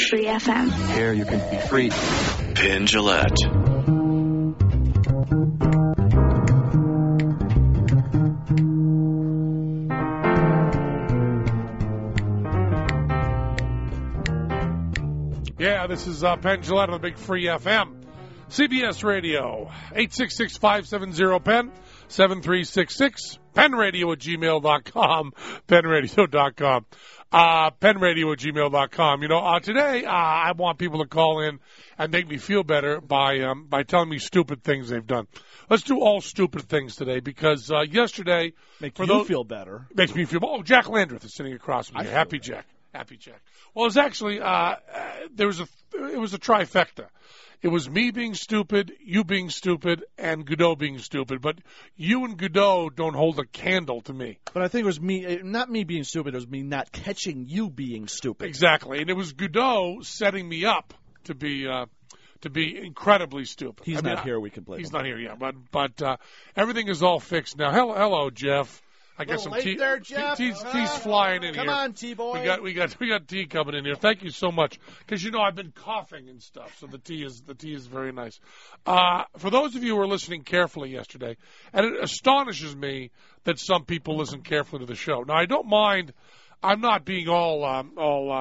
Free FM. Here you can be free. Penn Jillette. Yeah, this is Penn Jillette on the Big Free FM. CBS Radio, 866-570-PEN, 7366, penradio@gmail.com, penradio.com, penradio@gmail.com. You know, today I want people to call in and make me feel better by telling me stupid things they've done. Let's do all stupid things today because yesterday... Make you feel better. Makes me feel... Oh, Jack Landreth is sitting across from me. Happy Jack. Happy Jack. Well, it was actually, it was a trifecta. It was me being stupid, you being stupid, and Godot being stupid. But you and Godot don't hold a candle to me. But I think it was me, not me being stupid, it was me not catching you being stupid. Exactly. And it was Godot setting me up to be incredibly stupid. He's not here, we can blame him. He's not here yet. But everything is all fixed now. Hello, Jeff. I got some tea. There, Jeff. Tea's flying in here. Come on, T-boy. We got tea coming in here. Thank you so much, because you know I've been coughing and stuff, so the tea is very nice. For those of you who were listening carefully yesterday, and it astonishes me that some people listen carefully to the show. Now I don't mind. I'm not being I'm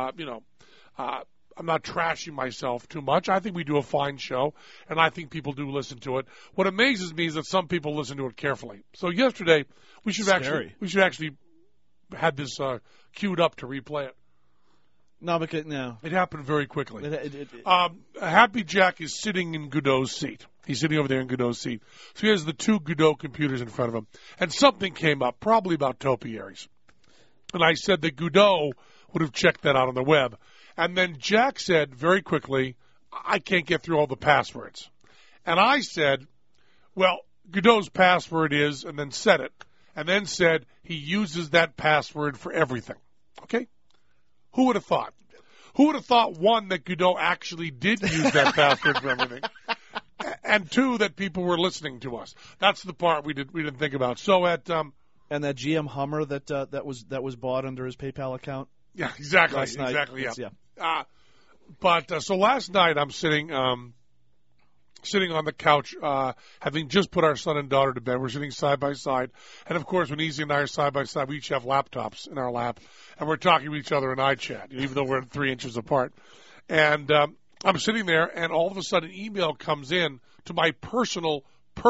not trashing myself too much. I think we do a fine show, and I think people do listen to it. What amazes me is that some people listen to it carefully. So yesterday, we should actually had this queued up to replay it. No, because no, it happened very quickly. Happy Jack is sitting in Godot's seat. He's sitting over there in Godot's seat. So he has the two Godot computers in front of him, and something came up, probably about topiaries. And I said that Godot would have checked that out on the web. And then Jack said very quickly, I can't get through all the passwords. And I said, well, Godot's password is, and then said it, and then said he uses that password for everything. Okay? Who would have thought? Who would have thought, one, that Godot actually did use that password for everything, and two, that people were listening to us? That's the part we didn't think about. So at and that GM Hummer that was bought under his PayPal account. Yeah, exactly. Last night, exactly. Yeah. So last night I'm sitting on the couch, having just put our son and daughter to bed. We're sitting side by side, and of course, when Easy and I are side by side, we each have laptops in our lap, and we're talking to each other in iChat, even though we're 3 inches apart. And I'm sitting there, and all of a sudden, an email comes in to my personal,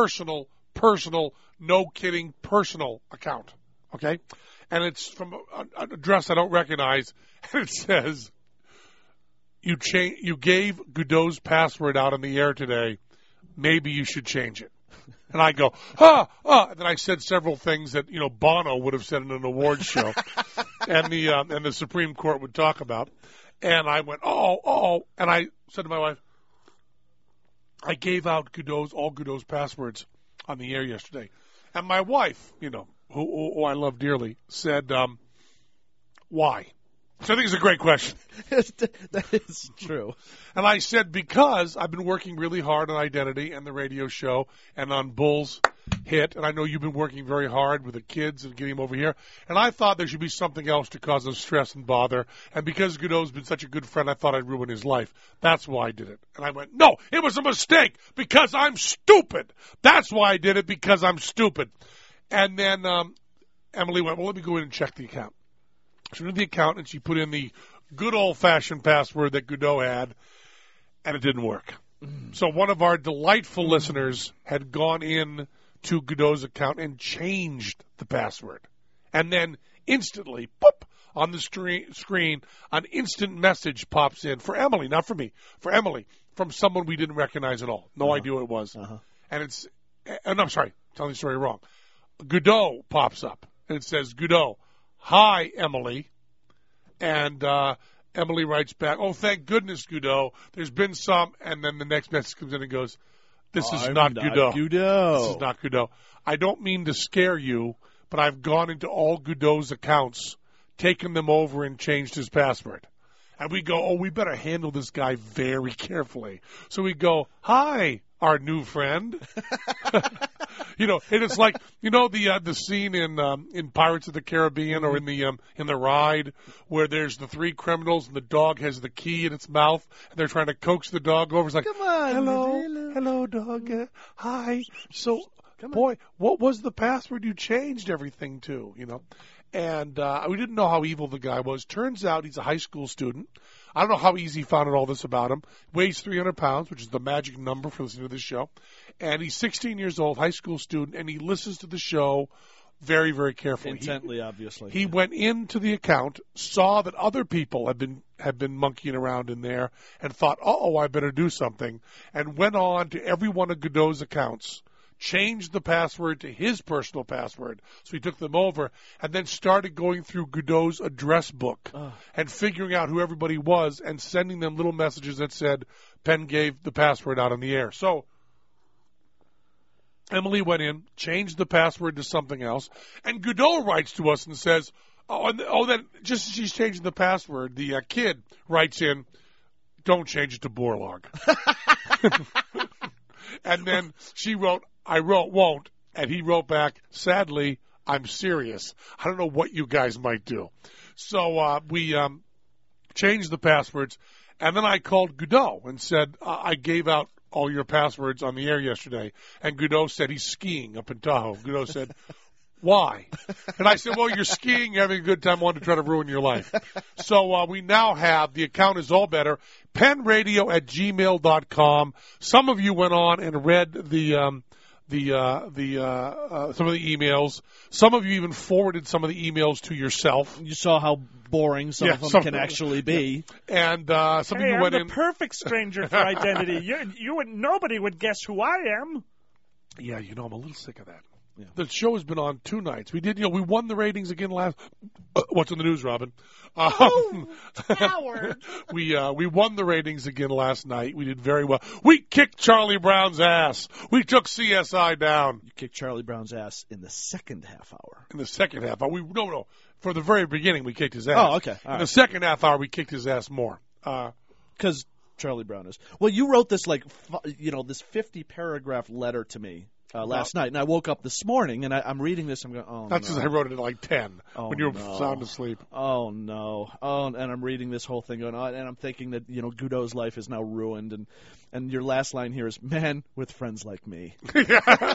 no kidding, personal account. Okay. And it's from an address I don't recognize, and it says, you gave Godot's password out on the air today. Maybe you should change it. And I go, and then I said several things that, Bono would have said in an awards show, and the Supreme Court would talk about. And I went, and I said to my wife, I gave out all Godot's passwords on the air yesterday. And my wife, who I love dearly, said, why? So I think it's a great question. That is true. And I said, because I've been working really hard on Identity and the radio show and on Bull's Hit, and I know you've been working very hard with the kids and getting them over here, and I thought there should be something else to cause us stress and bother, and because Godot's been such a good friend, I thought I'd ruin his life. That's why I did it. And I went, no, it was a mistake, because I'm stupid. That's why I did it, because I'm stupid. And then Emily went, well, let me go in and check the account. She went to the account, and she put in the good old-fashioned password that Godot had, and it didn't work. So one of our delightful listeners had gone in to Godot's account and changed the password. And then instantly, boop, on the screen, an instant message pops in for Emily, not for me, for Emily, from someone we didn't recognize at all. No idea who it was. And it's, no, I'm sorry, telling the story wrong. Godot pops up, and it says, Godot, hi, Emily. And Emily writes back, oh, thank goodness, Godot. There's been some, and then the next message comes in and goes, this is not Godot. This is not Godot. I don't mean to scare you, but I've gone into all Godot's accounts, taken them over, and changed his password. And we go, we better handle this guy very carefully. So we go, hi, our new friend. And it's like, the scene in Pirates of the Caribbean or in the ride where there's the three criminals and the dog has the key in its mouth and they're trying to coax the dog over. It's like, come on, hello, dog. Hi. So, boy, what was the password you changed everything to? And we didn't know how evil the guy was. Turns out he's a high school student. I don't know how easy he found out all this about him. Weighs 300 pounds, which is the magic number for listening to this show. And he's 16 years old, high school student, and he listens to the show very, very carefully. Intently, obviously. He went into the account, saw that other people had been monkeying around in there, and thought, I better do something, and went on to every one of Godot's accounts, changed the password to his personal password. So he took them over and then started going through Godot's address book and figuring out who everybody was and sending them little messages that said, Penn gave the password out on the air. So Emily went in, changed the password to something else, and Godot writes to us and says, then just as she's changing the password, the kid writes in, don't change it to Borlaug. And then she wrote, I won't, and he wrote back, sadly, I'm serious. I don't know what you guys might do. So we changed the passwords, and then I called Godot and said, I gave out all your passwords on the air yesterday, and Godot said he's skiing up in Tahoe. Godot said, why? And I said, well, you're skiing, you're having a good time, I wanted to try to ruin your life. So we now have, the account is all better, penradio@gmail.com. Some of you went on and read some of the emails. Some of you even forwarded some of the emails to yourself. You saw how boring some of them can actually be. And some of you went in. I'm the perfect stranger for identity. Nobody would guess who I am. Yeah, I'm a little sick of that. Yeah. The show has been on 2 nights. We did, we won the ratings again last. What's in the news, Robin? Howard. We won the ratings again last night. We did very well. We kicked Charlie Brown's ass. We took CSI down. You kicked Charlie Brown's ass in the second half hour. In the second half hour, no. For the very beginning, we kicked his ass. Oh, okay. In the second half hour, we kicked his ass more. Because Charlie Brown is. Well, you wrote this this 50-paragraph letter to me. Last night, and I woke up this morning, and I'm reading this. I'm going, oh, that's because I wrote it at like 10 when you were no. sound asleep. Oh no! And I'm reading this whole thing going on, and I'm thinking that Godot's life is now ruined, and your last line here is, "Man with friends like me." Yeah.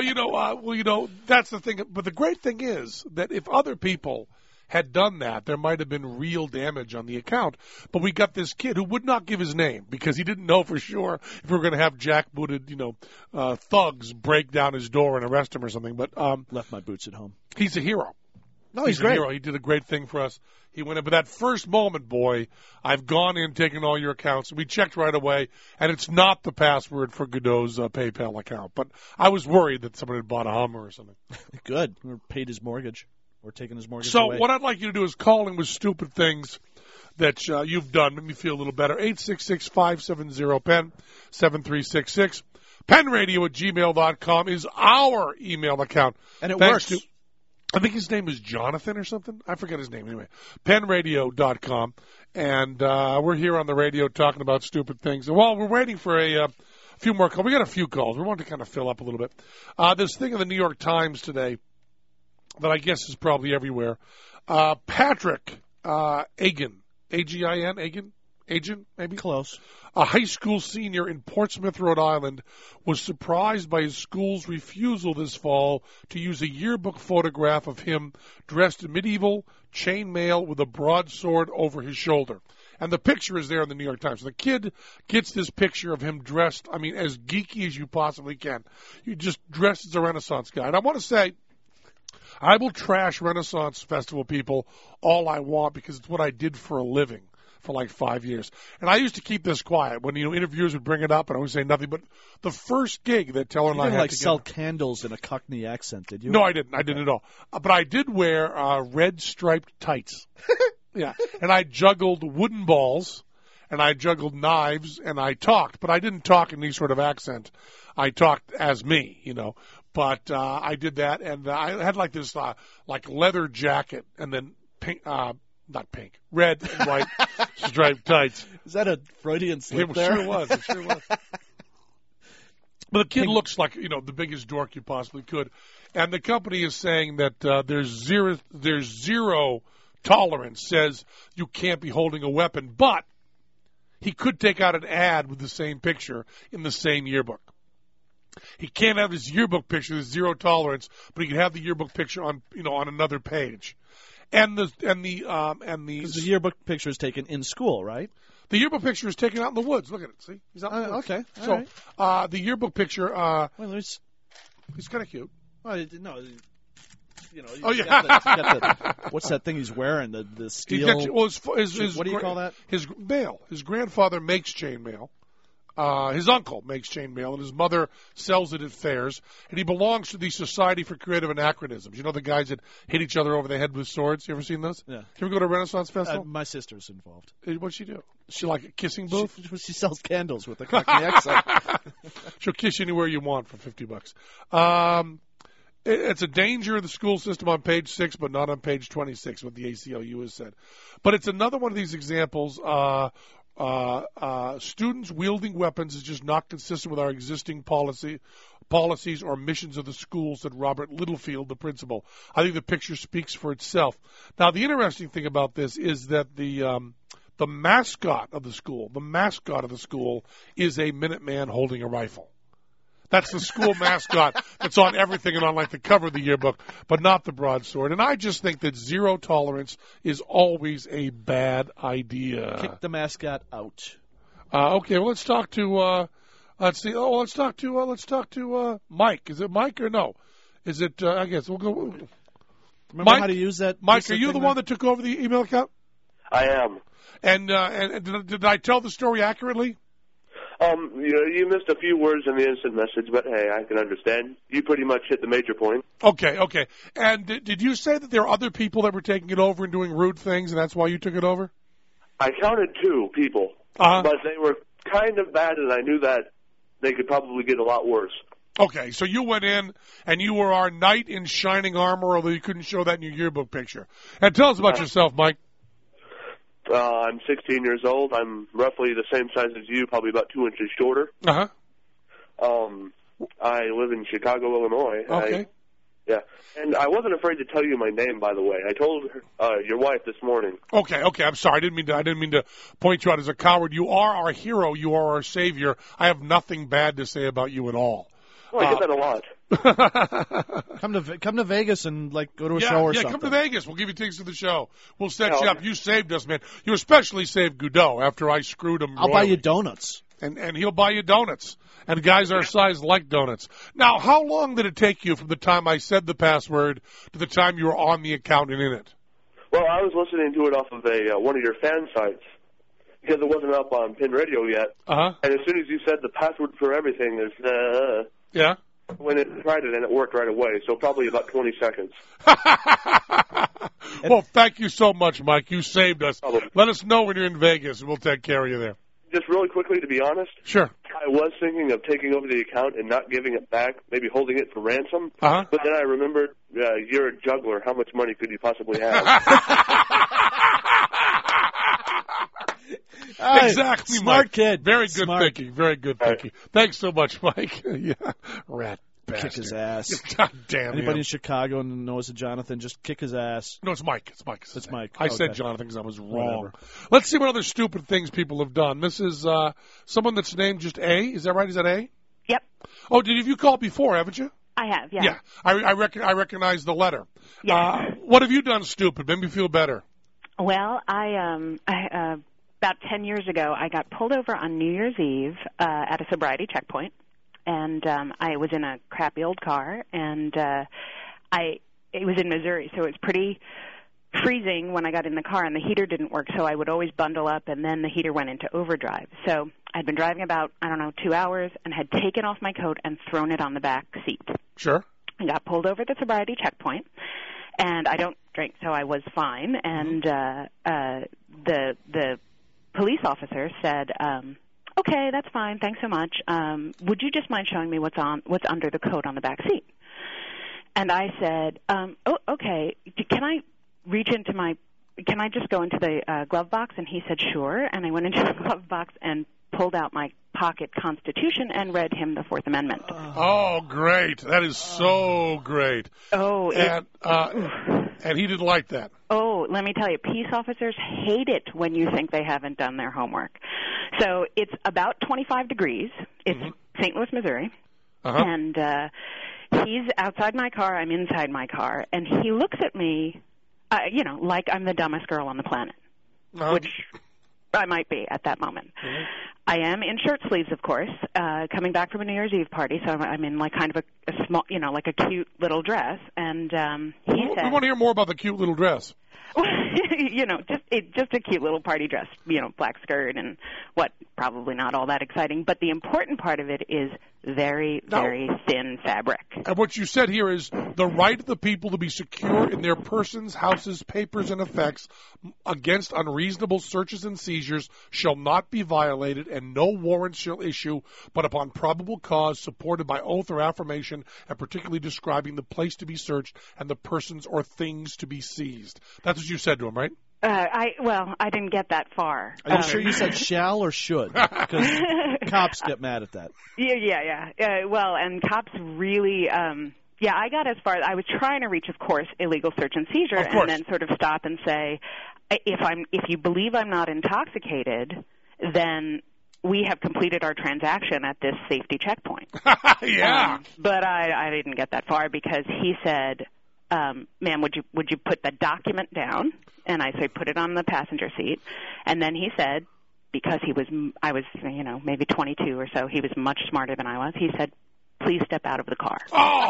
Well, that's the thing. But the great thing is that if other people had done that, there might have been real damage on the account. But we got this kid who would not give his name because he didn't know for sure if we were going to have jackbooted, thugs break down his door and arrest him or something. But left my boots at home. He's a hero. No, he's great. A hero. He did a great thing for us. He went in. But that first moment, boy, I've gone in, taken all your accounts. We checked right away, and it's not the password for Godot's PayPal account. But I was worried that someone had bought a Hummer or something. Good. Or paid his mortgage. Or taking his mortgage away. So what I'd like you to do is call in with stupid things that you've done. Make me feel a little better. 866-570-PEN, 7366. PenRadio@gmail.com is our email account. And it works. I think his name is Jonathan or something. I forget his name anyway. PenRadio.com. And we're here on the radio talking about stupid things. And while we're waiting for a few more calls, we got a few calls. We want to kind of fill up a little bit. This thing in the New York Times today that I guess is probably everywhere. Patrick Agin, A-G-I-N, Agin, maybe? Close. A high school senior in Portsmouth, Rhode Island, was surprised by his school's refusal this fall to use a yearbook photograph of him dressed in medieval chainmail with a broadsword over his shoulder. And the picture is there in the New York Times. So the kid gets this picture of him dressed, as geeky as you possibly can. You just dressed as a Renaissance guy. And I want to say, I will trash Renaissance Festival people all I want because it's what I did for a living for like 5 years. And I used to keep this quiet when interviewers would bring it up and I would say nothing. But the first gig that Teller and I had together, sell candles in a Cockney accent, did you? No, I didn't. I didn't at all. But I did wear red striped tights. Yeah, and I juggled wooden balls, and I juggled knives, and I talked. But I didn't talk in any sort of accent. I talked as me, But I did that, and I had like this leather jacket, and then pink, not pink, red and white striped tights. Is that a Freudian slip there? It sure was. But the kid looks like, the biggest dork you possibly could. And the company is saying that there's zero tolerance, says you can't be holding a weapon. But he could take out an ad with the same picture in the same yearbook. He can't have his yearbook picture, there's zero tolerance, but he can have the yearbook picture on another page. Because the yearbook picture is taken in school, right? The yearbook picture is taken out in the woods. Look at it. See, he's out in the woods. Okay. So the yearbook picture, he's kind of cute. Well, no. Oh yeah. What's that thing he's wearing? The steel. What do you call that? His mail. His grandfather makes chain mail. His uncle makes chain mail, and his mother sells it at fairs. And he belongs to the Society for Creative Anachronisms. You know the guys that hit each other over the head with swords? You ever seen those? Yeah. You ever go to a Renaissance Festival? My sister's involved. What'd she do? She like a kissing booth? She sells candles with a Cockney accent. She'll kiss you anywhere you want for $50. It's a danger of the school system on page 6, but not on page 26, what the ACLU has said. But it's another one of these examples. Students wielding weapons is just not consistent with our existing policies or missions of the school, said Robert Littlefield, the principal. I think the picture speaks for itself. Now, the interesting thing about this is that the mascot of the school is a Minuteman holding a rifle. That's the school mascot that's on everything and on like the cover of the yearbook, but not the broadsword. And I just think that zero tolerance is always a bad idea. Kick the mascot out. Okay, well let's talk to let's talk to Mike. Is it Mike or no? Is it I guess we'll go. Remember Mike, how to use that? Mike, are you the one that took over the email account? I am. And did I tell the story accurately? You missed a few words in the instant message, but hey, I can understand. You pretty much hit the major point. Okay. And did you say that there are other people that were taking it over and doing rude things, and that's why you took it over? I counted 2 people, but they were kind of bad, and I knew that they could probably get a lot worse. Okay, so you went in, and you were our knight in shining armor, although you couldn't show that in your yearbook picture. And tell us about yourself, Mike. I'm 16 years old. I'm roughly the same size as you, probably about 2 inches shorter. Uh-huh. I live in Chicago, Illinois. Okay. Yeah. And I wasn't afraid to tell you my name, by the way. I told your wife this morning. Okay. I'm sorry. I didn't mean to point you out as a coward. You are our hero. You are our savior. I have nothing bad to say about you at all. Well, I get that a lot. Come to Vegas and go to a show or something. Yeah, come to Vegas. We'll give you tickets to the show. We'll set you up. You saved us, man. You especially saved Godot after I screwed him. I'll buy you donuts. And he'll buy you donuts. And guys our size like donuts. Now, how long did it take you from the time I said the password to the time you were on the account and in it? Well, I was listening to it off of one of your fan sites because it wasn't up on Pin Radio yet. Uh-huh. And as soon as you said the password for everything, there's yeah. When it tried it, and it worked right away, so probably about 20 seconds. Well, thank you so much, Mike. You saved us. Probably. Let us know when you're in Vegas, and we'll take care of you there. Just really quickly, to be honest, sure. I was thinking of taking over the account and not giving it back, maybe holding it for ransom. Uh-huh. But then I remembered you're a juggler. How much money could you possibly have? Exactly, Smart Mike. kid. Very good Smart. thinking. Very good thinking. Thanks so much, Mike. Yeah, rat bastard. Kick his ass. God damn Anybody him. in Chicago knows a Jonathan, just kick his ass. No, it's Mike. It's Mike. I said Jonathan because I was wrong. Let's see what other stupid things people have done. This is someone that's named just A. Is that right? Is that A? Yep. Oh, have you called before, haven't you? I have, yeah. Yeah. I recognize the letter. Yeah. What have you done stupid? Made me feel better. Well, I about 10 years ago, I got pulled over on New Year's Eve at a sobriety checkpoint, and I was in a crappy old car, and it was in Missouri, so it was pretty freezing when I got in the car, and the heater didn't work, so I would always bundle up, and then the heater went into overdrive. So I'd been driving about, 2 hours, and had taken off my coat and thrown it on the back seat. Sure. I got pulled over at the sobriety checkpoint, and I don't drink, so I was fine, and the police officer said, okay, that's fine, thanks so much. Would you just mind showing me what's under the coat on the back seat? And I said, oh, okay, can I just go into the glove box? And he said, sure. And I went into the glove box and pulled out my pocket Constitution and read him the Fourth Amendment. Oh, great. That is so great. Oh, and he didn't like that. Oh, let me tell you, peace officers hate it when you think they haven't done their homework. So it's about 25 degrees. It's St. Louis, Missouri. And he's outside my car. I'm inside my car. And he looks at me, like I'm the dumbest girl on the planet, which I might be at that moment. I am in shirt sleeves, of course, coming back from a New Year's Eve party, so I'm in like kind of a small, like a cute little dress. And he said, "We want to hear more about the cute little dress." Just a cute little party dress, black skirt and probably not all that exciting. But the important part of it is very, very thin fabric. And what you said here is the right of the people to be secure in their persons, houses, papers, and effects against unreasonable searches and seizures shall not be violated, and no warrant shall issue but upon probable cause supported by oath or affirmation, and particularly describing the place to be searched and the persons or things to be seized. That's what you said to him, right? I didn't get that far. Are you sure you said shall or should? Because cops get mad at that. Yeah. And cops really, I got as far as I was trying to reach, of course, illegal search and seizure, and then sort of stop and say, if you believe I'm not intoxicated, then we have completed our transaction at this safety checkpoint. But I didn't get that far because he said, ma'am, would you put the document down? And I said, put it on the passenger seat. And then he said, because I was maybe 22 or so, he was much smarter than I was. He said, please step out of the car.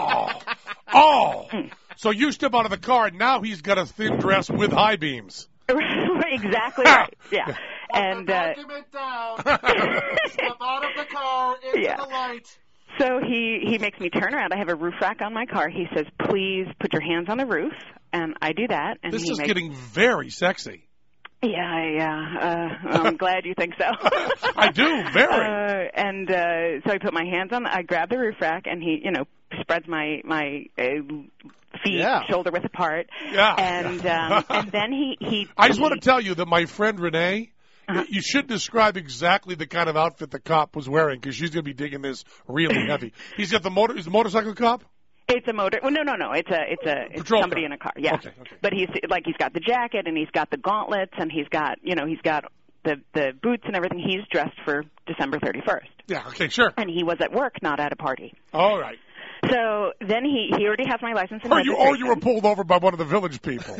So you step out of the car, and now he's got a thin dress with high beams. Exactly right. Yeah. And the document down. Step out of the car into the light. So he makes me turn around. I have a roof rack on my car. He says, please put your hands on the roof. And I do that. And this is getting very sexy. Yeah. I'm glad you think so. I do, very. So I put my hands on, I grab the roof rack, and he, spreads my feet shoulder width apart. Yeah. And then he I just want to tell you that my friend Renee, you should describe exactly the kind of outfit the cop was wearing, because she's going to be digging this really heavy. He's got is the motorcycle cop? It's a motor. Well, no. It's somebody in a car. Yeah. Okay. But he's got the jacket, and he's got the gauntlets, and he's got the boots and everything. He's dressed for December 31st. Yeah. Okay. Sure. And he was at work, not at a party. All right. So then he already has my license and registration. Or you were pulled over by one of the village people.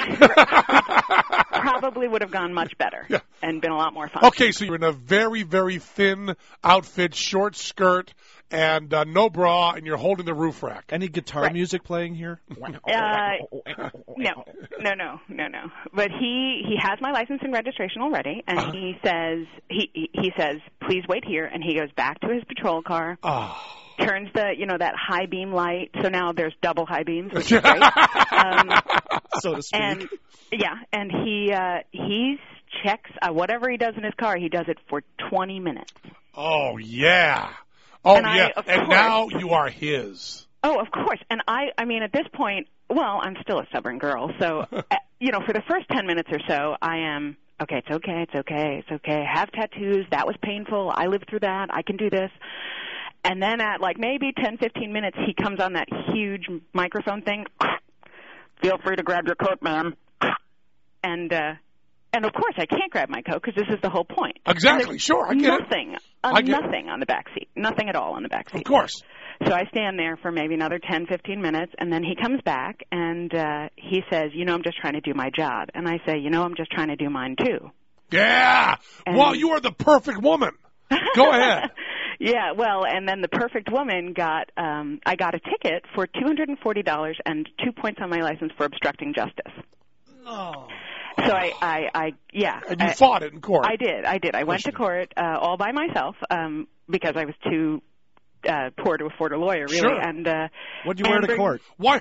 Probably would have gone much better and been a lot more fun. Okay, so you're in a very, very thin outfit, short skirt, and no bra, and you're holding the roof rack. Any guitar music playing here? No. But he has my license and registration already, and he says, please wait here, and he goes back to his patrol car. Turns that high beam light, so now there's double high beams, which is great. So to speak. And he checks whatever he does in his car. He does it for 20 minutes. Oh yeah. And now you are his. Oh, of course. And I mean, at this point, I'm still a stubborn girl. So, for the first 10 minutes or so, I am, okay, it's okay. I have tattoos. That was painful. I lived through that. I can do this. And then at maybe 10, 15 minutes, he comes on that huge microphone thing. Feel free to grab your coat, ma'am. And of course, I can't grab my coat because this is the whole point. Exactly. Sure, I get nothing, it. Nothing on the back seat. Nothing at all on the back seat. Of course. So I stand there for maybe another 10, 15 minutes, and then he comes back, and he says, I'm just trying to do my job. And I say, I'm just trying to do mine, too. Yeah. Well, you are the perfect woman. Go ahead. Yeah, and then the perfect woman I got a ticket for $240 and 2 points on my license for obstructing justice. No. So I And you fought it in court. I did. I went to court all by myself because I was too poor to afford a lawyer, really. Sure. And what'd you wear to court? Why?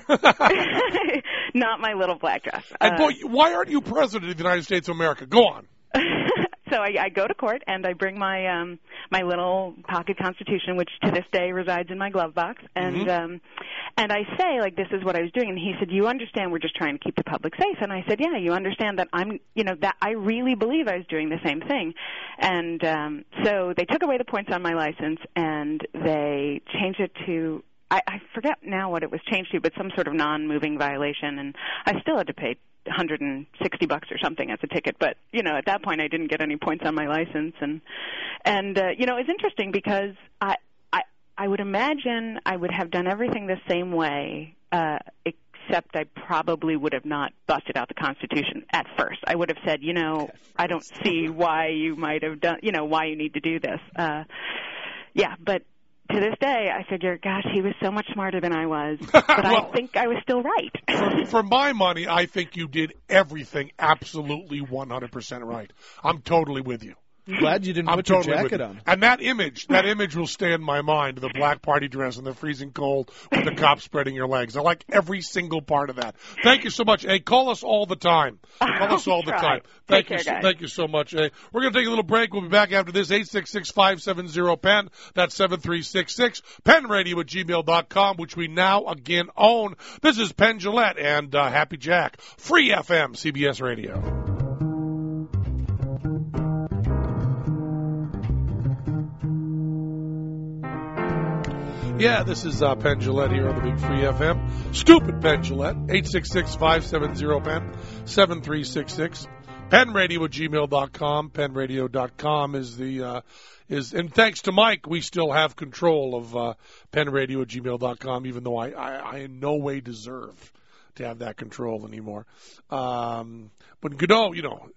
Not my little black dress. And boy, why aren't you president of the United States of America? Go on. So I go to court and I bring my my little pocket Constitution, which to this day resides in my glove box, and I say, like, this is what I was doing, and he said, you understand we're just trying to keep the public safe. And I said, yeah, you understand that that I really believe I was doing the same thing. And so they took away the points on my license, and they changed it to, I forget now what it was changed to, but some sort of non-moving violation, and I still had to pay $160 or something as a ticket. But, at that point I didn't get any points on my license. And it's interesting because I would imagine I would have done everything the same way, except I probably would have not busted out the Constitution at first. I would have said, I don't see why you might have done, why you need to do this. But to this day, I figure, gosh, he was so much smarter than I was, but I think I was still right. For my money, I think you did everything absolutely 100% right. I'm totally with you. Glad you didn't put your jacket on. And that image will stay in my mind, the black party dress in the freezing cold with the cops spreading your legs. I like every single part of that. Thank you so much, A. Call us all the time. Call us all the time. Thank you so much, A. We're going to take a little break. We'll be back after this, 866-570-PEN. That's 7366. PenRadio@gmail.com, which we now again own. This is Penn Jillette and Happy Jack. Free FM, CBS Radio. Yeah, this is Penn Jillette here on the Big Free FM. Stupid Penn Jillette, 866-570-PEN, 7366. PenRadio@gmail.com. PenRadio.com is and thanks to Mike, we still have control of PenRadio@gmail.com, even though I in no way deserve to have that control anymore. But Godot,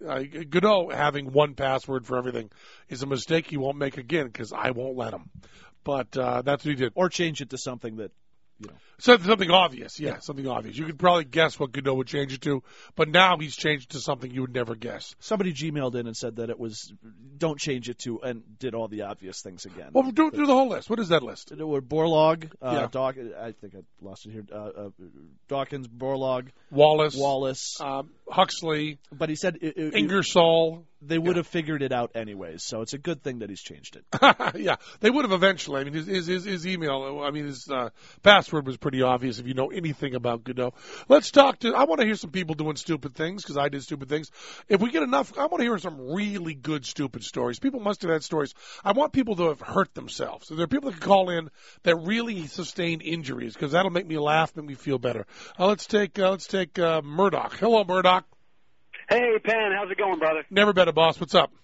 Godot having one password for everything is a mistake he won't make again because I won't let him. But that's what he did. Or change it to something that, Something obvious, something obvious. You could probably guess what Godot would change it to, but now he's changed it to something you would never guess. Somebody Gmailed in and said that it was, don't change it to, and did all the obvious things again. Well, do the whole list. What is that list? Borlaug, I think I lost it here, Dawkins, Borlaug, Wallace, Huxley. But he said Ingersoll. They would have figured it out anyways, so it's a good thing that he's changed it. Yeah, they would have eventually. I mean, his email, his password was pretty obvious if you know anything about Godot. Let's talk I want to hear some people doing stupid things because I did stupid things. If we get enough, I want to hear some really good stupid stories. People must have had stories. I want people to have hurt themselves. So there are people that can call in that really sustained injuries because that'll make me laugh, make me feel better. Let's take Murdoch. Hello, Murdoch. Hey, Penn, how's it going, brother? Never better, boss. What's up?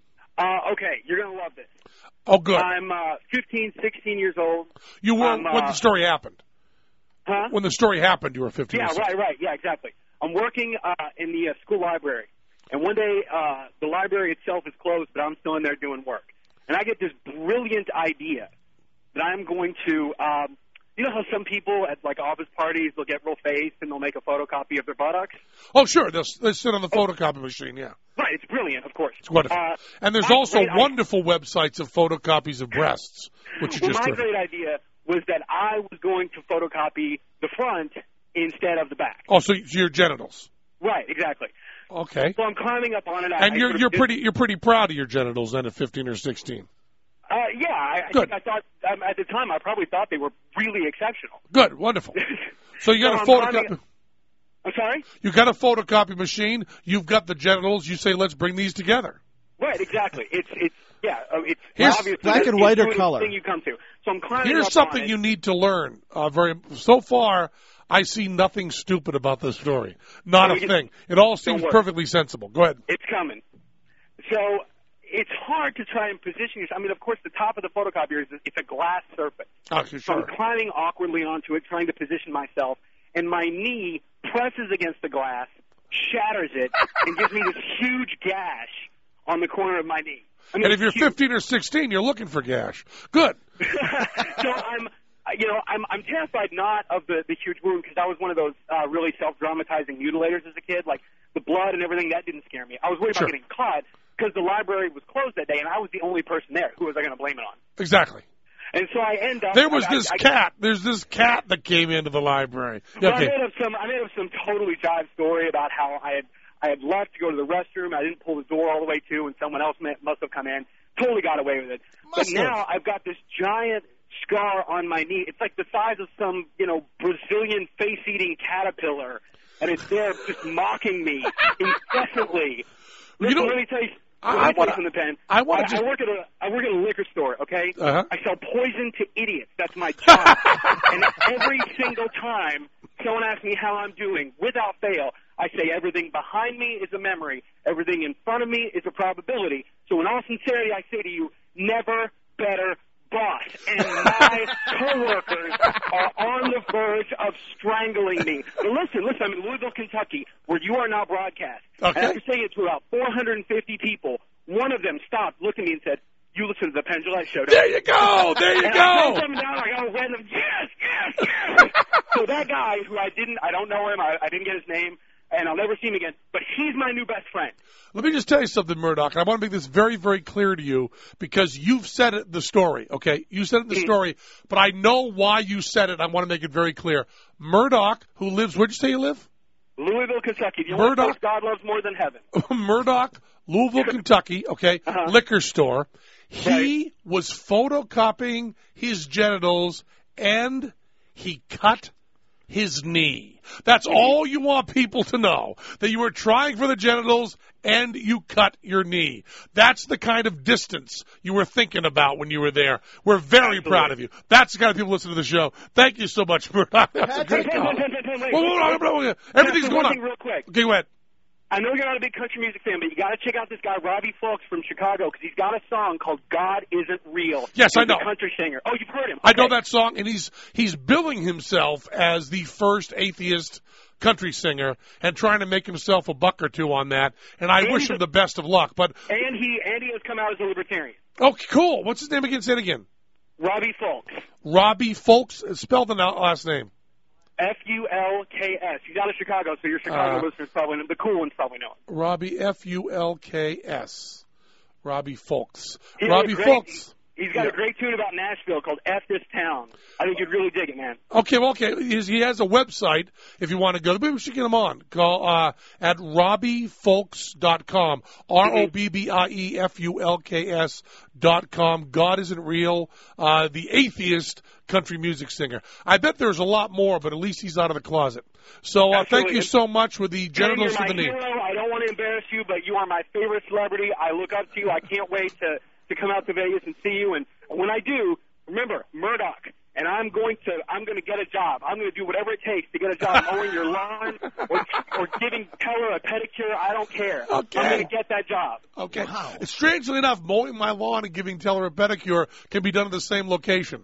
Okay, you're going to love this. Oh, good. I'm 15, 16 years old. You were when the story happened. Huh? When the story happened, you were 15. Yeah, right. Yeah, exactly. I'm working in the school library, and one day the library itself is closed, but I'm still in there doing work. And I get this brilliant idea that I'm going to you know how some people at, like, office parties, they'll get real faced and they'll make a photocopy of their buttocks? Oh, sure. They'll sit on the photocopy machine, yeah. Right. It's brilliant, of course. It's wonderful. And there's also wonderful websites of photocopies of breasts, which are just my great idea was that I was going to photocopy the front instead of the back. Oh, so your genitals. Right, exactly. Okay. So I'm climbing up on it. And you're pretty proud of your genitals then at 15 or 16. Yeah, I think I thought at the time I probably thought they were really exceptional. Good, wonderful. So you got a photocopy. I'm sorry? You got a photocopy machine. You've got the genitals. You say, let's bring these together. Right, exactly. It's Here's obviously black and white or color. Thing you come to. So I'm climbing Here's up something on it. you need to learn. So far, I see nothing stupid about this story. Not a thing. It all seems perfectly sensible. Go ahead. It's coming. So it's hard to try and position yourself. I mean, of course, the top of the photocopier it's a glass surface. Oh, sure. So I'm climbing awkwardly onto it, trying to position myself, and my knee presses against the glass, shatters it, and gives me this huge gash on the corner of my knee. I mean, and if you're 15 or 16, you're looking for gash. Good. So I'm terrified not of the huge wound because I was one of those really self-dramatizing mutilators as a kid. Like the blood and everything, that didn't scare me. I was worried about getting caught because the library was closed that day, and I was the only person there. Who was I going to blame it on? Exactly. And so I end up. There was this cat. There's this cat that came into the library. Well, I made up some totally jive story about how I I had left to go to the restroom. I didn't pull the door all the way to, and someone else must have come in. Totally got away with it. But now I've got this giant scar on my knee. It's like the size of some, Brazilian face-eating caterpillar, and it's there just mocking me incessantly. Listen, let me tell you. I work at a liquor store, okay? Uh-huh. I sell poison to idiots. That's my job. And every single time someone asks me how I'm doing, without fail, I say everything behind me is a memory. Everything in front of me is a probability. So in all sincerity, I say to you, never better boss. And my coworkers are on the verge of strangling me. But listen, I'm in Louisville, Kentucky, where you are now broadcast. Okay. And after saying it to about 450 people, one of them stopped, looked at me, and said, "You listen to the Penn Jillette Show." There you go. There you and go. I put them down. I got a random yes. So that guy who I don't know him. I didn't get his name, and I'll never see him again. But he's my new best friend. Let me just tell you something, Murdoch. I want to make this very, very clear to you because you've said it in the story, okay? You said it in the story, but I know why you said it. I want to make it very clear. Murdoch, who lives, where'd you say you live? Louisville, Kentucky. The only place God loves more than heaven. Murdoch, Louisville, Kentucky, okay, liquor store. He was photocopying his genitals and he cut his knee. That's all you want people to know, that you were trying for the genitals and you cut your knee. That's the kind of distance you were thinking about when you were there. We're very proud of you. That's the kind of people listen to the show. Thank you so much, Murdoch. That's a great call. Everything's going on. Real quick. Okay, go ahead. I know you're not a big country music fan, but you got to check out this guy, Robbie Fulks from Chicago, because he's got a song called "God Isn't Real." Yes, I know. He's a country singer. Oh, you've heard him. I know that song, and he's billing himself as the first atheist country singer and trying to make himself a buck or two on that. And I wish him the best of luck. But and he has come out as a libertarian. Okay, cool. What's his name again? Say it again. Robbie Fulks. Robbie Fulks. Spell the last name. Fulks. He's out of Chicago, so your Chicago listeners probably know. The cool ones probably know him. Robbie Fulks. Robbie Fulks. Robbie Fulks. He's got a great tune about Nashville called F This Town. I think you'd really dig it, man. Okay, well, he has a website if you want to go. Maybe we should get him on. Call at RobbieFulks.com. RobbieFulks.com. God Isn't Real. The atheist country music singer. I bet there's a lot more, but at least he's out of the closet. So thank you so much with the genitals to the knee. Hero. I don't want to embarrass you, but you are my favorite celebrity. I look up to you. I can't wait to come out to Vegas and see you. And when I do, remember, Murdoch, and I'm going to get a job. I'm going to do whatever it takes to get a job mowing your lawn or giving Teller a pedicure. I don't care. Okay. I'm going to get that job. Okay. Wow. Strangely enough, mowing my lawn and giving Teller a pedicure can be done at the same location.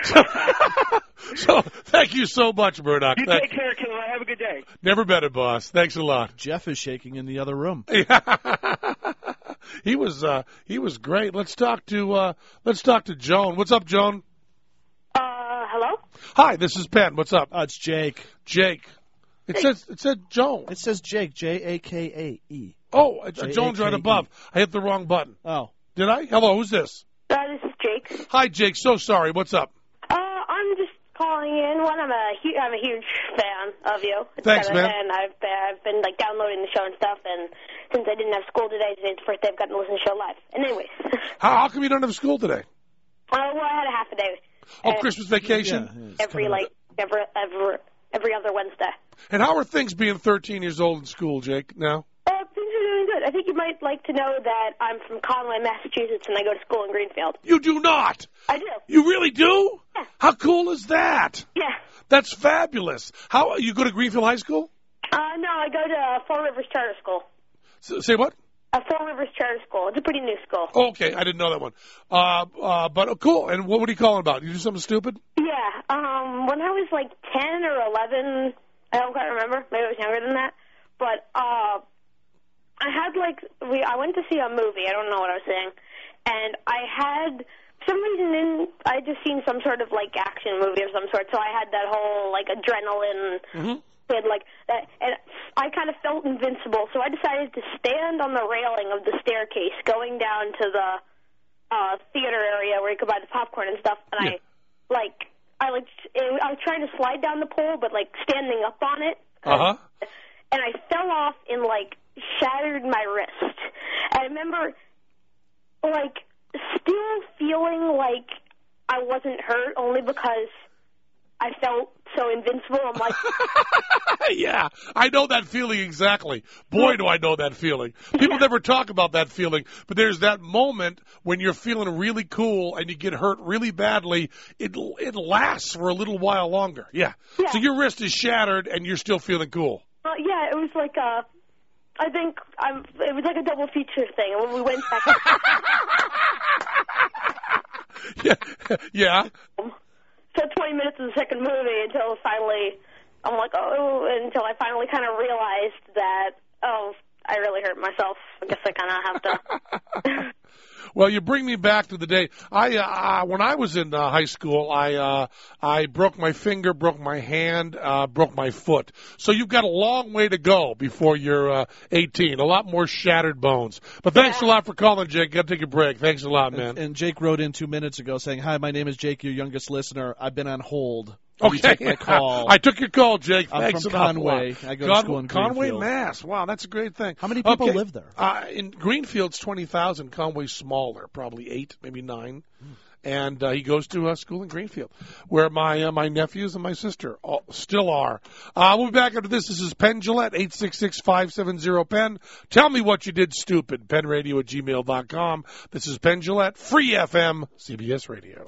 So thank you so much, Murdoch. You take care, Killer. Have a good day. Never better, boss. Thanks a lot. Jeff is shaking in the other room. He was great. Let's talk to Joan. What's up, Joan? Hello? Hi, this is Penn. What's up? It's Jake. Jake. It said Joan. It says Jake, Jakae. Oh, Joan's right above. I hit the wrong button. Oh. Did I? Hello, who's this? This is Jake. Hi, Jake. So sorry. What's up? I'm just calling in. I'm a huge fan of you. Thanks, man. And I've been downloading the show and stuff, and since I didn't have school today, today's the first day I've gotten to listen to the show live. And anyways. How come you don't have school today? Well, I had a half a day. Christmas vacation? Yeah, every other Wednesday. And how are things being 13 years old in school, Jake, now? Things are doing good. I think you might like to know that I'm from Conway, Massachusetts, and I go to school in Greenfield. You do not? I do. You really do? Yeah. How cool is that? Yeah. That's fabulous. How you go to Greenfield High School? No, I go to Four Rivers Charter School. Say what? Four Rivers Charter School. It's a pretty new school. Oh, okay, I didn't know that one. But cool. And what are you calling about? You do something stupid? Yeah. When I was 10 or 11, I don't quite remember. Maybe I was younger than that. But I went to see a movie. I don't know what I was saying. And I had, for some reason, I just seen some sort of action movie of some sort. So I had that whole adrenaline. Mm-hmm. That, and I kind of felt invincible, so I decided to stand on the railing of the staircase going down to the theater area where you could buy the popcorn and stuff. And I was trying to slide down the pole, but standing up on it. Uh-huh. And I fell off in shattered my wrist. And I remember, like, still feeling like I wasn't hurt only because I felt so invincible. I'm like... Yeah, I know that feeling exactly. Boy, do I know that feeling. People never talk about that feeling, but there's that moment when you're feeling really cool and you get hurt really badly. It lasts for a little while longer. Yeah. So your wrist is shattered and you're still feeling cool. Yeah, it was like I think it was like a double feature thing. And when we went back... Yeah. So 20 minutes of the second movie until finally, I'm like, until I finally kind of realized that, I really hurt myself. I guess I kind of have to. Well, you bring me back to the day. When I was in high school, I broke my finger, broke my hand, broke my foot. So you've got a long way to go before you're 18. A lot more shattered bones. But thanks a lot for calling, Jake. Got to take a break. Thanks a lot, man. And Jake wrote in 2 minutes ago saying, "Hi, my name is Jake, your youngest listener. I've been on hold. Okay. You take my call. I took your call, Jake. I'm Thanks from a lot. Conway. I go to school in Conway, Greenfield. Mass. Wow, that's a great thing. How many people live there? In Greenfield's 20,000. Conway's smaller, probably 8, maybe 9. And he goes to school in Greenfield, where my nephews and my sister still are. We'll be back after this. This is Penn Jillette, 866-570-PENN. Tell me what you did stupid, PennRadio@gmail.com. This is Penn Jillette, Free FM, CBS Radio.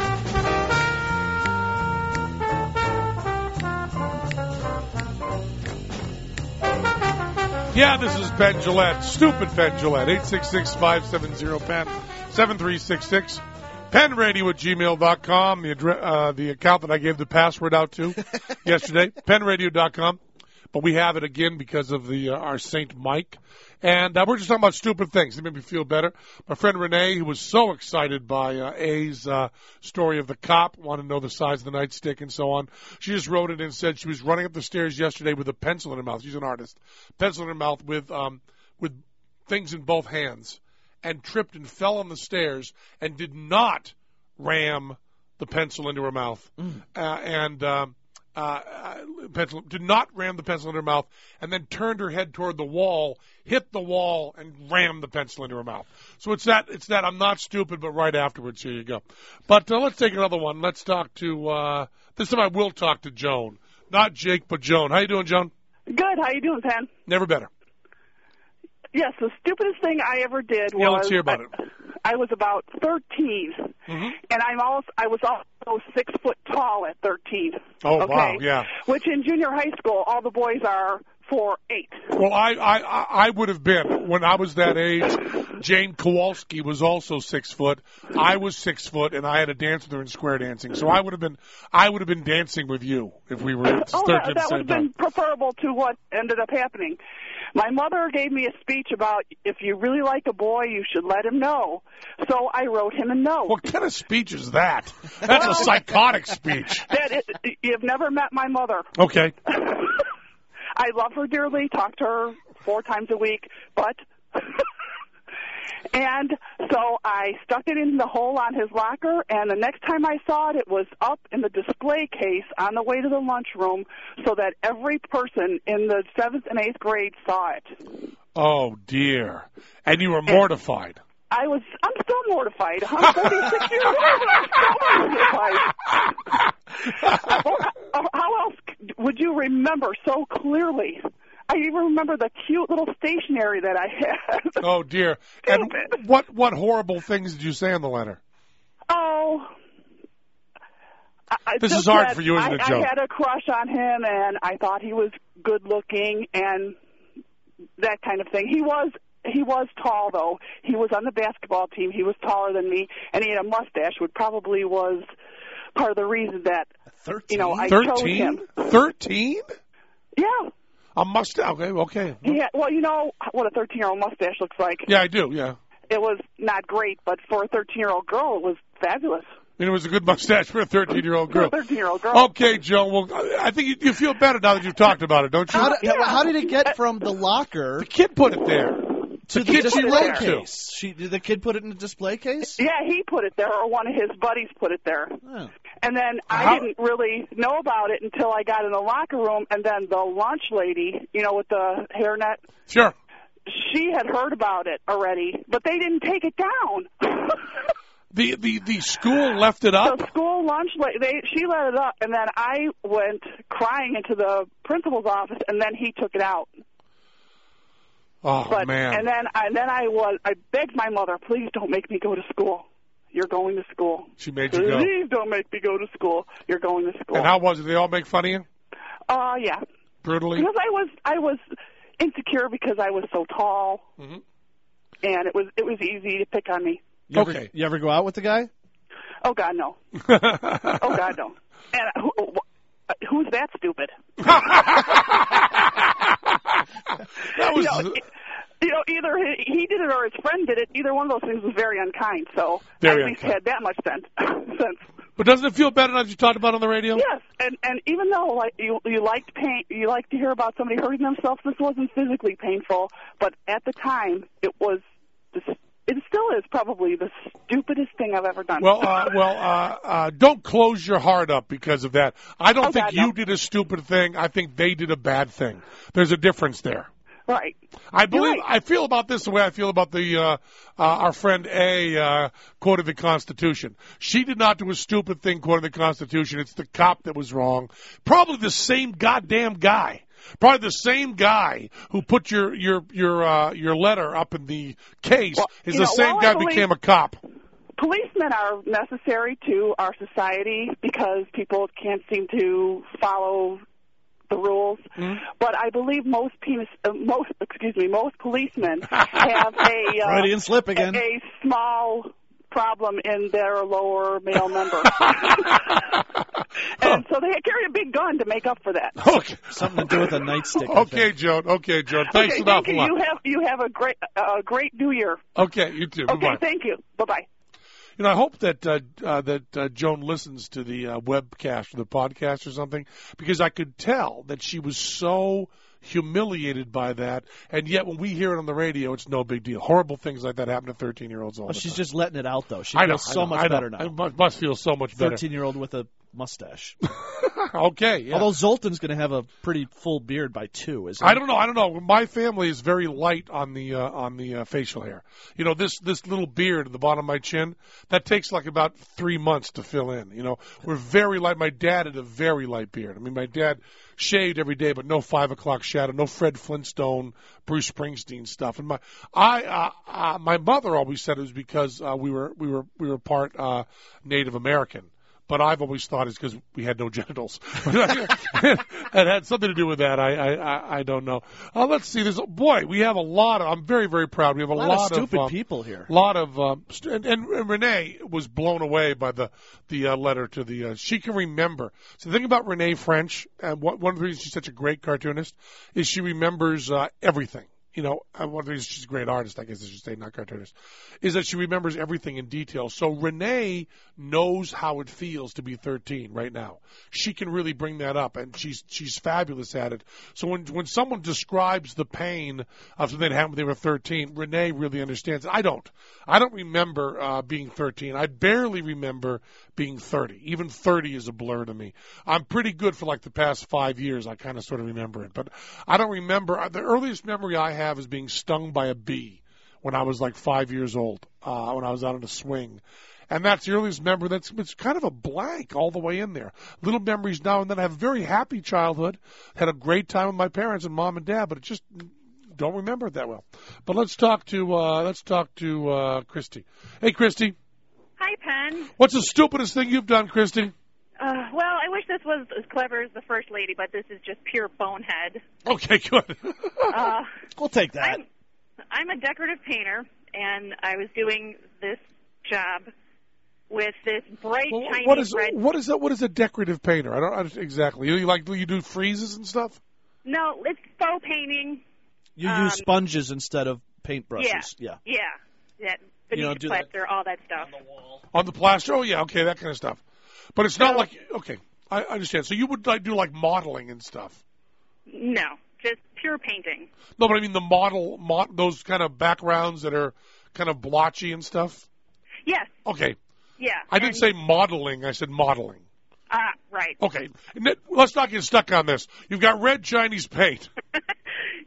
Yeah, this is Penn Jillette, stupid Penn Jillette, 866-570-PENN, 7366. PennRadio@gmail.com, the account that I gave the password out to yesterday, PennRadio.com. But we have it again because of our St. Mike. And we're just talking about stupid things. It made me feel better. My friend Renee, who was so excited by A's story of the cop, wanted to know the size of the nightstick and so on. She just wrote it and said she was running up the stairs yesterday with a pencil in her mouth. She's an artist. Pencil in her mouth with things in both hands, and tripped and fell on the stairs and did not ram the pencil into her mouth. Did not ram the pencil in her mouth, and then turned her head toward the wall, hit the wall, and rammed the pencil into her mouth. So it's that I'm not stupid, but right afterwards, here you go. But let's take another one. Let's talk to, this time I will talk to Joan. Not Jake, but Joan. How you doing, Joan? Good. How you doing, Penn? Never better. Yes, the stupidest thing I ever did was... Yeah, let's hear about it. I was about 13, and I was also 6 foot tall at 13. Oh, okay? Wow, yeah. Which in junior high school, all the boys are 4'8". Well, I would have been. When I was that age, Jane Kowalski was also 6 foot. I was 6 foot, and I had to dance with her in square dancing. So I would have been dancing with you if we were 13 at the same time. That would have been preferable to what ended up happening. My mother gave me a speech about if you really like a boy, you should let him know. So I wrote him a note. What kind of speech is that? That's a psychotic speech. You've never met my mother. Okay. I love her dearly, talk to her 4 times a week, but... And so I stuck it in the hole on his locker, and the next time I saw it, it was up in the display case on the way to the lunchroom so that every person in the 7th and 8th grade saw it. Oh, dear. And you were mortified. I'm still mortified. I'm 46 years old, and I'm still mortified. How else would you remember so clearly? I even remember the cute little stationery that I had. Oh, dear. And what horrible things did you say in the letter? Oh. This is hard for you, isn't it, Joe? I had a crush on him, and I thought he was good-looking and that kind of thing. He was tall, though. He was on the basketball team. He was taller than me, and he had a mustache, which probably was part of the reason that, I chose him. 13? Yeah. A mustache. Okay. Yeah. Well, you know what a 13-year-old mustache looks like. Yeah, I do. Yeah. It was not great, but for a 13-year-old girl, it was fabulous. And it was a good mustache for a 13-year-old girl. For a 13-year-old girl. Okay, Joe. Well, I think you feel better now that you've talked about it, don't you? How did it get from the locker? The kid put it there. To the display case. Did the kid put it in the display case? Yeah, he put it there, or one of his buddies put it there. Oh. And then I didn't really know about it until I got in the locker room, and then the lunch lady, with the hairnet. Sure. she had heard about it already, but they didn't take it down. The school left it up? The school lunch, she let it up, and then I went crying into the principal's office, and then he took it out. Oh, man. And then I begged my mother, please don't make me go to school. You're going to school. She made you go. Please don't make me go to school. You're going to school. And how was it? Did they all make fun of you? Yeah. Brutally? Because I was insecure because I was so tall, and it was easy to pick on me. You ever go out with the guy? Oh God, no. Oh God, no. And who's that stupid? That was. Either he did it or his friend did it. Either one of those things was very unkind. So very I at least had that much sense. But doesn't it feel better now that you talked about it on the radio? Yes, and even though you liked pain, you like to hear about somebody hurting themselves. This wasn't physically painful, but at the time it was. It still is probably the stupidest thing I've ever done. Well, don't close your heart up because of that. I don't think you did a stupid thing. I think they did a bad thing. There's a difference there. Right. I feel about this the way I feel about the our friend A quoted the Constitution. She did not do a stupid thing quoting the Constitution. It's the cop that was wrong. Probably the same goddamn guy. Probably the same guy who put your letter up in the case is the same guy who became a cop. Policemen are necessary to our society because people can't seem to follow the rules. But I believe most policemen have a small problem in their lower male member. And so they carry a big gun to make up for that. Okay. Something to do with a nightstick. Okay, Joan. Thanks an awful lot. You have a great New Year. Okay, you too. Okay, Bye-bye. thank you. Bye-bye. You know, I hope that Joan listens to the webcast or the podcast or something, because I could tell that she was so humiliated by that, and yet when we hear it on the radio, it's no big deal. Horrible things like that happen to 13-year-olds all the time. She's just letting it out, though. She feels so much better now. It must feel so much better. 13-year-old with a mustache. Okay, yeah. Although Zoltan's going to have a pretty full beard by 2, isn't he? I don't know. My family is very light on the facial hair. You know, this little beard at the bottom of my chin, that takes like about 3 months to fill in. You know, we're very light. My dad had a very light beard. I mean, my dad shaved every day, but no 5 o'clock shadow, no Fred Flintstone, Bruce Springsteen stuff. And my mother always said it was because we were part Native American. But I've always thought it's because we had no genitals. It had something to do with that. I don't know. Let's see. We have a lot of. I'm very, very proud. We have a lot of stupid people here. And Renee was blown away by the letter to the. She can remember. So the thing about Renee French, and one of the reasons she's such a great cartoonist, is she remembers everything. You know, one of the reasons she's a great artist, I guess I should say, not cartoonist, is that she remembers everything in detail. So Renee knows how it feels to be 13 right now. She can really bring that up, and she's fabulous at it. So when someone describes the pain of something that happened when they were 13, Renee really understands it. I don't remember being 13. I barely remember being 30. Even 30 is a blur to me. I'm pretty good for like the past 5 years. I kind of sort of remember it, but I don't remember. The earliest memory I have is being stung by a bee when I was like 5 years old, when I was out on a swing. And that's the earliest memory. It's kind of a blank all the way in there. Little memories now and then. I have a very happy childhood. Had a great time with my parents and mom and dad, but it just don't remember it that well. But let's talk to Christy. Hey, Christy. Hi, Penn. What's the stupidest thing you've done, Christy? Well, I wish this was as clever as the First Lady, but this is just pure bonehead. Okay, good. We'll take that. I'm a decorative painter, and I was doing this job with this bright, shiny red... What is a decorative painter? I don't exactly. You do friezes and stuff? No, it's faux painting. You use sponges instead of paintbrushes. Yeah. Beneath plaster, all that stuff. On the plaster? Oh, yeah, okay, that kind of stuff. But it's not like, okay, I understand. So you would do like modeling and stuff? No, just pure painting. No, but I mean the those kind of backgrounds that are kind of blotchy and stuff? Yes. Okay. Yeah. I didn't say modeling, I said modeling. Right. Okay, let's not get stuck on this. You've got red Chinese paint.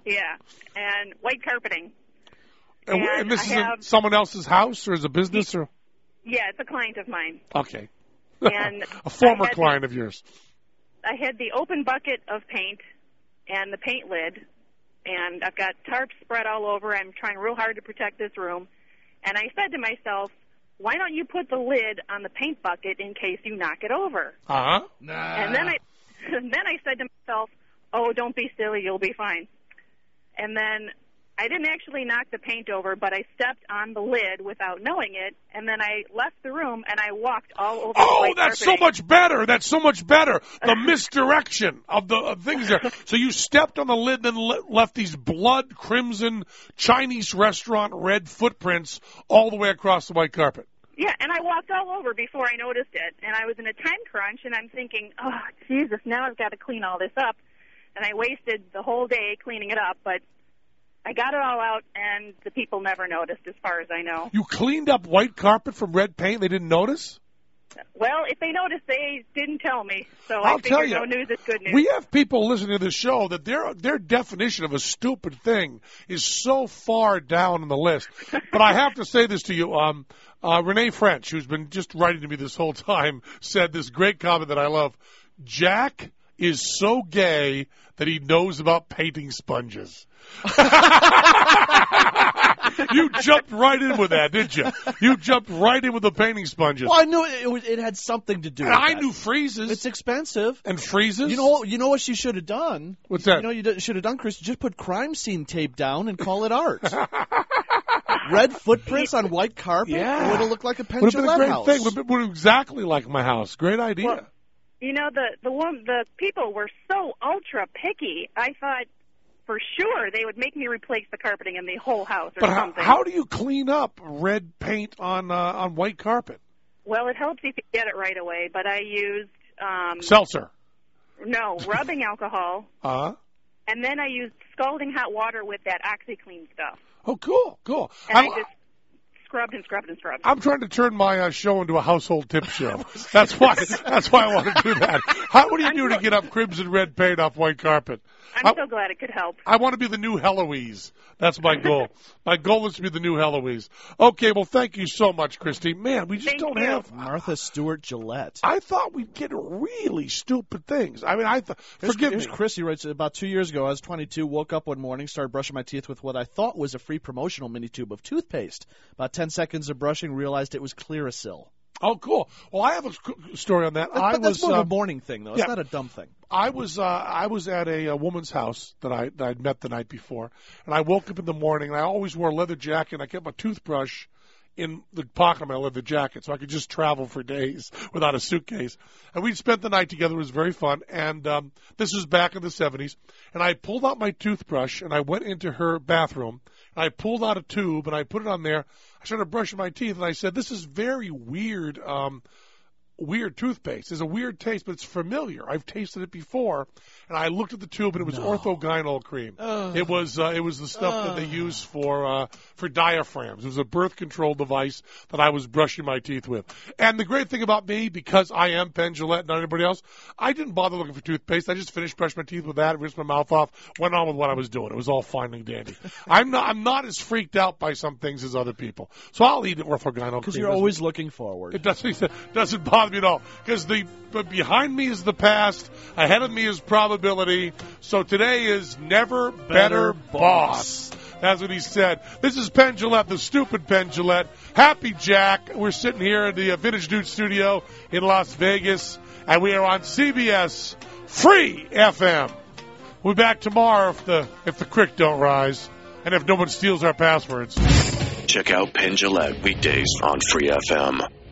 Yeah, and white carpeting. And this is in someone else's house, or is it a business? Or? Yeah, it's a client of mine. Okay. And a former client of yours. I had the open bucket of paint and the paint lid, and I've got tarps spread all over. I'm trying real hard to protect this room. And I said to myself, why don't you put the lid on the paint bucket in case you knock it over? Uh-huh. Nah. And then I said to myself, oh, don't be silly, you'll be fine. And then I didn't actually knock the paint over, but I stepped on the lid without knowing it, and then I left the room, and I walked all over the white that's carpeting. so much better. That's so much better. The misdirection of the things there. So you stepped on the lid, then left these blood crimson Chinese restaurant red footprints all the way across the white carpet. Yeah, and I walked all over before I noticed it, and I was in a time crunch, and I'm thinking, oh, Jesus, now I've got to clean all this up. And I wasted the whole day cleaning it up, but I got it all out, and the people never noticed, as far as I know. You cleaned up white carpet from red paint? They didn't notice? Well, if they noticed, they didn't tell me. So I'll I figured tell you, no news is good news. We have people listening to this show that their definition of a stupid thing is so far down on the list. But I have to say this to you. Renee French, who's been just writing to me this whole time, said this great comment that I love. Jack is so gay that he knows about painting sponges. You jumped right in with that, didn't you? You jumped right in with the painting sponges. Well, I knew it had something to do with I that. knew freezes. It's expensive. And freezes? You know what you should have done? What's that? You know you should have done, Chris? Just put crime scene tape down and call it art. Red footprints on white carpet? Yeah. It would have looked like a Penn Would have been a great house. thing. Would have been exactly like my house. Great idea. Well, you know, the people were so ultra picky. I thought for sure they would make me replace the carpeting in the whole house or but something. How do you clean up red paint on white carpet? Well, it helps if you get it right away, but I used seltzer. No, rubbing alcohol. And then I used scalding hot water with that OxyClean stuff. Oh, cool. And I just scrubbed and scrubbed and scrubbed. I'm trying to turn my show into a household tip show. That's why I want to do that. What do you do to get up crimson red paint off white carpet? I'm so glad it could help. I want to be the new Heloise. That's my goal. My goal is to be the new Heloise. Okay, well, thank you so much, Christy. Man, we just don't have Martha Stewart Gillette. I thought we'd get really stupid things. I mean, forgive me. Here's Chris. He writes, about 2 years ago, I was 22, woke up one morning, started brushing my teeth with what I thought was a free promotional mini tube of toothpaste. About 10 seconds of brushing, realized it was Clearasil. Oh, cool. Well, I have a story on that. But that's more of a morning thing, though. It's not a dumb thing. I was at a woman's house that I'd met the night before, and I woke up in the morning, and I always wore a leather jacket, and I kept my toothbrush in the pocket of my leather jacket so I could just travel for days without a suitcase. And we spent the night together. It was very fun. And this was back in the 70s. And I pulled out my toothbrush, and I went into her bathroom, and I pulled out a tube, and I put it on there. I started brushing my teeth, and I said, this is very weird toothpaste. It's a weird taste, but it's familiar. I've tasted it before. And I looked at the tube, and it was orthogonal cream. It was the stuff that they use for diaphragms. It was a birth control device that I was brushing my teeth with. And the great thing about me, because I am Penn Jillette, not anybody else, I didn't bother looking for toothpaste. I just finished brushing my teeth with that, rinsed my mouth off, went on with what I was doing. It was all fine and dandy. I'm not as freaked out by some things as other people. So I'll eat orthogonal cream. Because you're always looking forward. It doesn't bother me at all. Because behind me is the past, ahead of me is probability. So today is never better boss. That's what he said. This is Penn Jillette, the stupid Penn Jillette. Happy Jack. We're sitting here in the Vintage Dude studio in Las Vegas, and we are on CBS Free FM. We'll be back tomorrow if the crick don't rise and if no one steals our passwords. Check out Penn Jillette weekdays on Free FM.